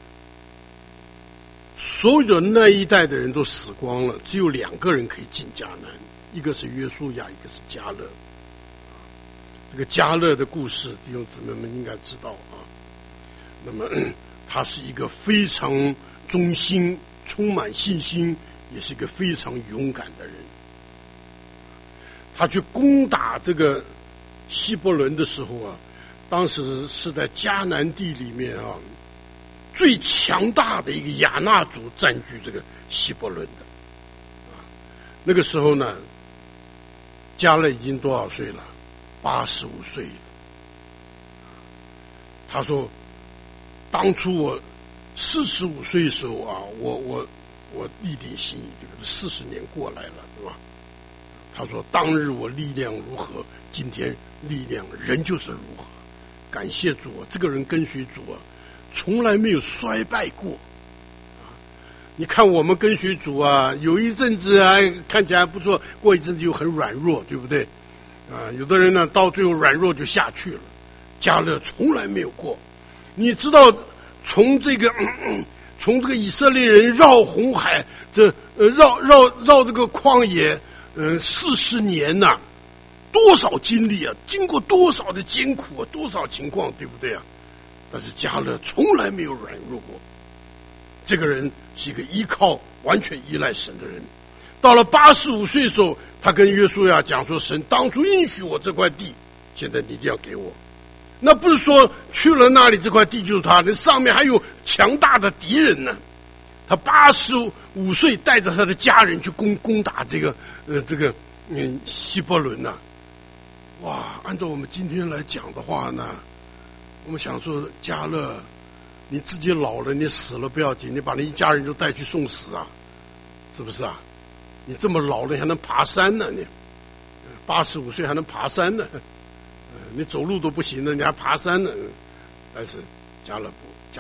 所有的那一代的人都死光了，只有2个人可以进迦南，一个是约书亚，一个是迦勒。这个迦勒的故事，弟兄姊妹们应该知道啊。那么他是一个非常忠心、充满信心，也是一个非常勇敢的人。他去攻打这个希伯伦的时候啊，当时是在迦南地里面啊，最强大的一个亚纳族占据这个希伯伦的啊。那个时候呢，迦勒已经多少岁了？85岁了。他说，当初我45岁的时候啊，我立定心意，这个40年过来了，对吧？他说，当日我力量如何，今天力量仍旧是如何。感谢主啊，这个人跟随主啊，从来没有衰败过啊。你看我们跟随主啊，有一阵子啊看起来不错，过一阵子又很软弱，对不对啊？有的人呢到最后软弱就下去了，迦勒从来没有过。你知道从这个以色列人绕红海，绕这个旷野，40年呐，多少经历啊，经过多少的艰苦啊，多少情况，对不对啊？但是迦勒从来没有软弱过。这个人是一个完全依赖神的人。到了85岁的时候，他跟约书亚讲说，神当初应许我这块地，现在你一定要给我。那不是说去了那里这块地就是他，那上面还有强大的敌人呢。他85岁带着他的家人去攻打这个希伯伦呐。哇，按照我们今天来讲的话呢，我们想说，迦勒，你自己老了，你死了不要紧，你把那一家人都带去送死啊，是不是啊？你这么老了，你还能爬山呢？你85岁还能爬山呢？你走路都不行了，你还爬山呢？但是迦勒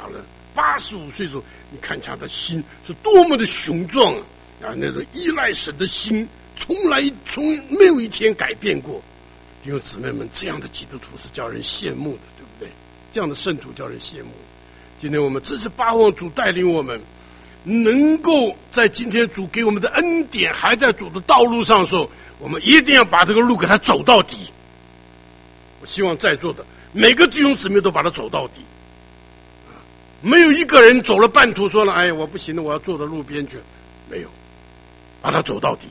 85岁的时候，你看他的心是多么的雄壮啊！那种依赖神的心，从没有一天改变过。弟兄姊妹们，这样的基督徒是叫人羡慕的，对不对？这样的圣徒叫人羡慕。今天我们真是巴望主带领我们，能够在今天主给我们的恩典还在主的道路上的时候，我们一定要把这个路给他走到底。我希望在座的每个弟兄姊妹都把它走到底。没有一个人走了半途说了，哎，我不行了，我要坐到路边去。没有，把它走到底。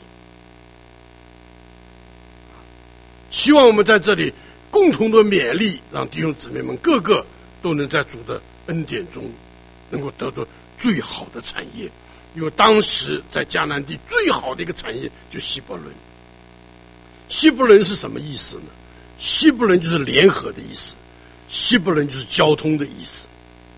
希望我们在这里共同的勉励，让弟兄姊妹们个个都能在主的恩典中能够得到最好的产业。因为当时在迦南地最好的一个产业就希伯伦。希伯伦是什么意思呢？希伯伦就是联合的意思，希伯伦就是交通的意思。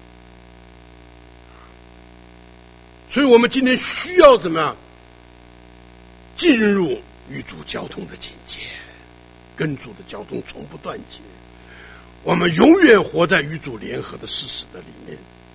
所以我们今天需要怎么样进入与主交通的境界，跟主的交通从不断绝。我们永远活在与主联合的事实的里面，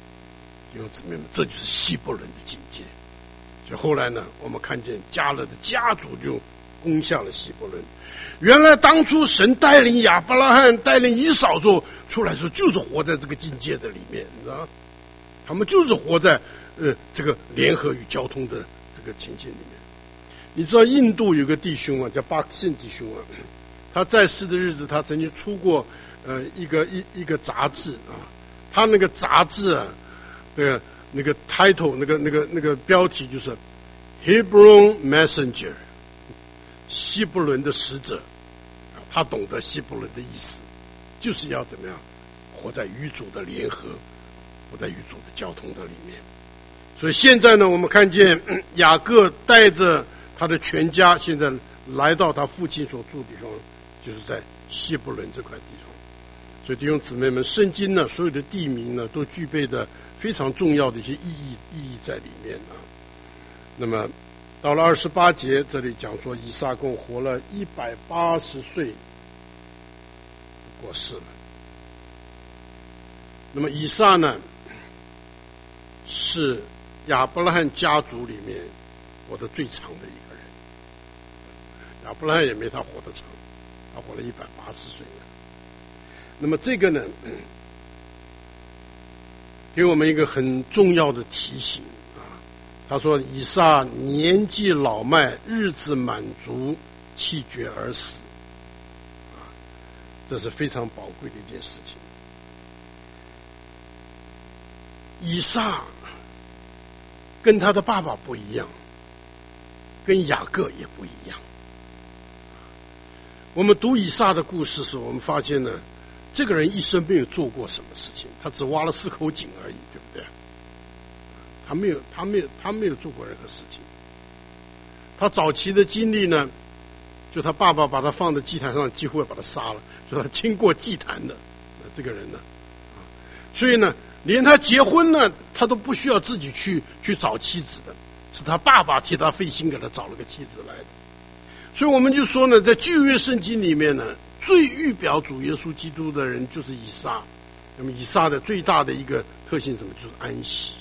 弟兄姊妹们，这就是希伯伦的境界。所以后来呢，我们看见迦勒的家族就攻下了希伯伦。原来当初神带领亚伯拉罕、带领以扫之后出来的时候，就是活在这个境界的里面，你知道吗？他们就是活在这个联合与交通的这个情境里面。你知道印度有个弟兄啊，叫巴克逊弟兄啊，他在世的日子，他曾经出过一个杂志啊，他那个杂志啊的那个 title 那个标题就是 Hebron Messenger， 希伯伦的使者。他懂得希伯伦的意思，就是要怎么样活在与主的联合，活在与主的交通的里面。所以现在呢，我们看见雅各带着他的全家，现在来到他父亲所住的地方，就是在希伯伦这块地方。所以弟兄姊妹们，圣经呢，所有的地名呢，都具备的非常重要的一些意义在里面啊。那么到了28节，这里讲说以撒共活了180岁过世了。那么以撒呢，是亚伯拉罕家族里面活得最长的一个人。亚伯拉罕也没他活得长，他活了180岁了。那么这个呢，给我们一个很重要的提醒。他说以撒年纪老迈，日子满足，气绝而死，这是非常宝贵的一件事情。以撒跟他的爸爸不一样，跟雅各也不一样。我们读以撒的故事时，我们发现呢，这个人一生没有做过什么事情，他只挖了4口井而已，对不对？他没有做过任何事情。他早期的经历呢，就他爸爸把他放在祭坛上，几乎要把他杀了，所以他经过祭坛的这个人呢，所以呢，连他结婚呢，他都不需要自己去找妻子的，是他爸爸替他费心给他找了个妻子来的。所以我们就说呢，在旧约圣经里面呢，最预表主耶稣基督的人就是以撒。那么以撒的最大的一个特性是什么？就是安息。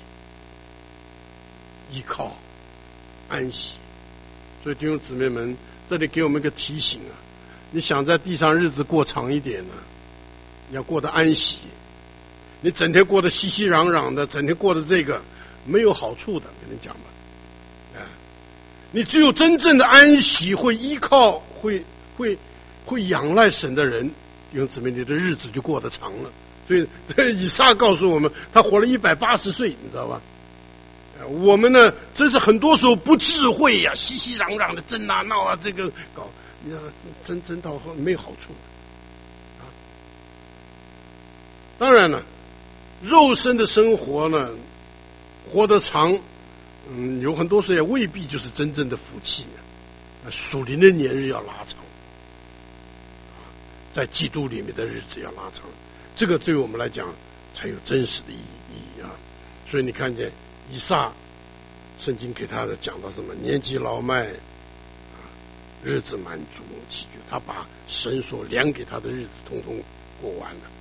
依靠安息。所以弟兄姊妹们，这里给我们一个提醒啊，你想在地上日子过长一点呢，你要过得安息。你整天过得熙熙攘攘的，整天过得这个没有好处的，跟你讲吧。你只有真正的安息，会依靠会仰赖神的人，弟兄姊妹，你的日子就过得长了。所以这以撒告诉我们，他活了180岁，你知道吧？我们呢，真是很多时候不智慧呀，熙熙攘攘的争啊闹啊，这个搞，你争到后没有好处啊。当然了，肉身的生活呢，活得长，有很多时候也未必就是真正的福气。属灵的年日要拉长，在基督里面的日子要拉长，这个对我们来讲才有真实的意义啊。所以你看见以撒，圣经给他的讲到什么？年纪老迈，日子满足，气绝。他把神所量给他的日子统统过完了，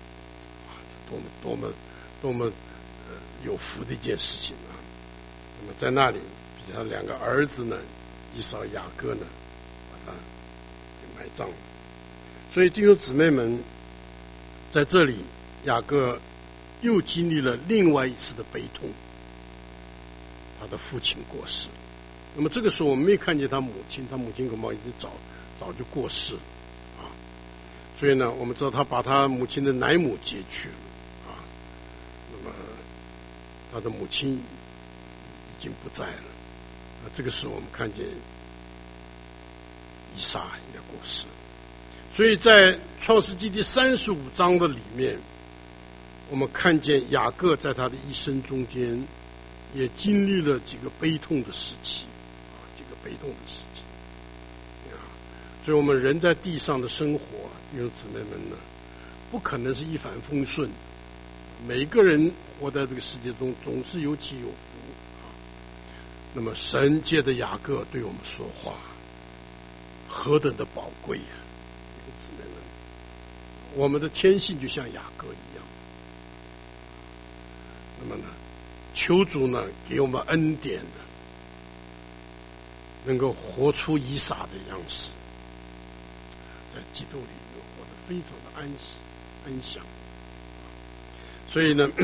多么有福的一件事情啊！那么在那里，比他2个儿子呢，以扫、雅各呢，把他给埋葬了。所以弟兄姊妹们，在这里，雅各又经历了另外一次的悲痛。他的父亲过世，那么这个时候我们没看见他母亲，他母亲恐怕已经早就过世了啊。所以呢，我们知道他把他母亲的奶母接去了啊。那么他的母亲已经不在了。那这个时候我们看见以撒也过世，所以在创世纪第35章的里面，我们看见雅各在他的一生中间也经历了几个悲痛的时期啊，几个悲痛的时期啊。所以我们人在地上的生活，弟兄姊妹们呢，不可能是一帆风顺。每一个人活在这个世界中，总是有起有伏啊。那么神借着雅各对我们说话，何等的宝贵啊！弟兄姊妹们，我们的天性就像雅各一样。那么呢， 求主呢给我们恩典的，能够活出以撒的样式，在基督里面活得非常的安息安详。所以呢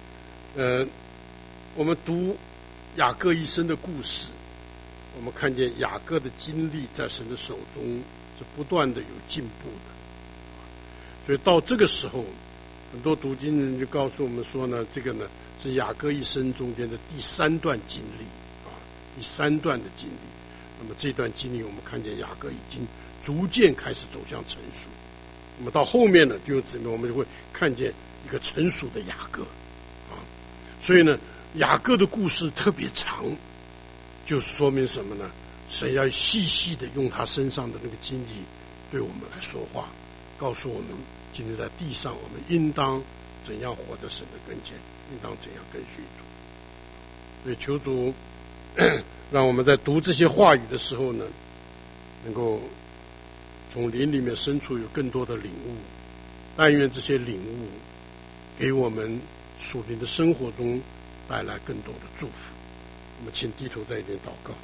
我们读雅各一生的故事，我们看见雅各的经历在神的手中是不断的有进步的。所以到这个时候，很多读经人就告诉我们说呢，这个呢是雅各一生中间的第3段经历第3段的经历。那么这段经历我们看见雅各已经逐渐开始走向成熟。那么到后面呢，弟兄姊妹，我们就会看见一个成熟的雅各所以呢，雅各的故事特别长，就是说明什么呢？神要细细的用他身上的那个经历对我们来说话，告诉我们今天在地上我们应当怎样活在神的跟前，应当怎样跟随主。所以求主让我们在读这些话语的时候呢，能够从灵里面深处有更多的领悟，但愿这些领悟给我们属灵的生活中带来更多的祝福。我们请低头在一边祷告。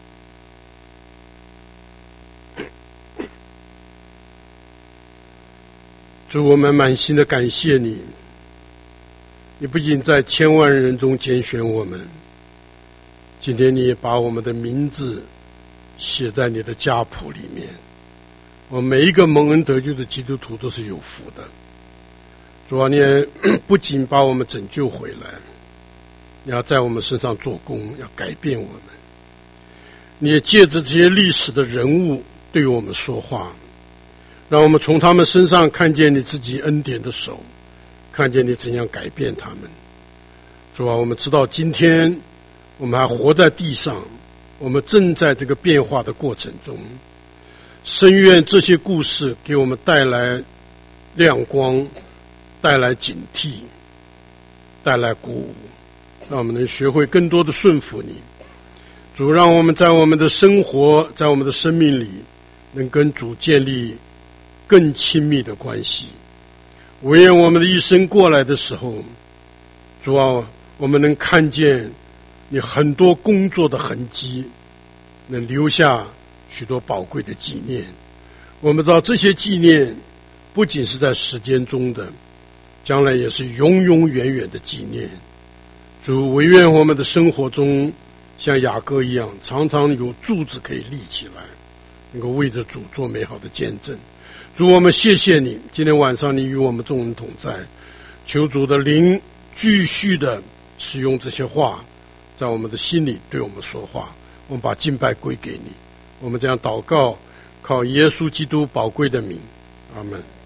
主，我们满心的感谢你，你不仅在千万人中拣选我们，今天你也把我们的名字写在你的家谱里面。我们每一个蒙恩得救的基督徒都是有福的。主啊，你也不仅把我们拯救回来，你要在我们身上做工，要改变我们。你也借着这些历史的人物对我们说话，让我们从他们身上看见你自己恩典的手，看见你怎样改变他们。主啊，我们知道今天我们还活在地上，我们正在这个变化的过程中。深愿这些故事给我们带来亮光，带来警惕，带来鼓舞，让我们能学会更多的顺服你。主，让我们在我们的生活，在我们的生命里，能跟主建立更亲密的关系。惟愿我们的一生过来的时候，主啊，我们能看见你很多工作的痕迹，能留下许多宝贵的纪念。我们知道这些纪念不仅是在时间中的，将来也是永永远远的纪念。主，惟愿我们的生活中像雅各一样，常常有柱子可以立起来，能够为着主做美好的见证。主，我们谢谢你，今天晚上你与我们众人同在，求主的灵继续的使用这些话在我们的心里对我们说话。我们把敬拜归给你，我们这样祷告，靠耶稣基督宝贵的名，阿们。